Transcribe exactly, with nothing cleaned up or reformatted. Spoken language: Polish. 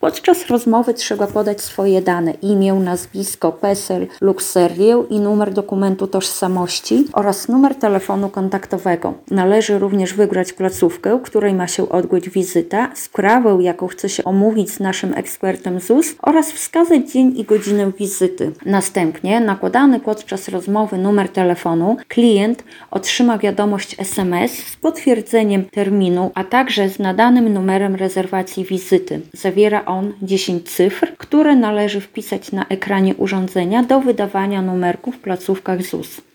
Podczas rozmowy trzeba podać swoje dane: imię, nazwisko, PESEL lub serię i numer dokumentu tożsamości oraz numer telefonu kontaktowego. Należy również wybrać placówkę, której ma się odbyć wizyta, sprawę, jaką chce się omówić z naszym ekspertem Z U S oraz wskazać dzień i godzinę wizyty. Następnie nakładany podczas rozmowy numer telefonu klient otrzyma wiadomość S M S z potwierdzeniem terminu, a także z nadanym numerem rezerwacji wizyty. Zawiera on dziesięć cyfr, które należy wpisać na ekranie urządzenia do wydawania numerków w placówkach Z U S.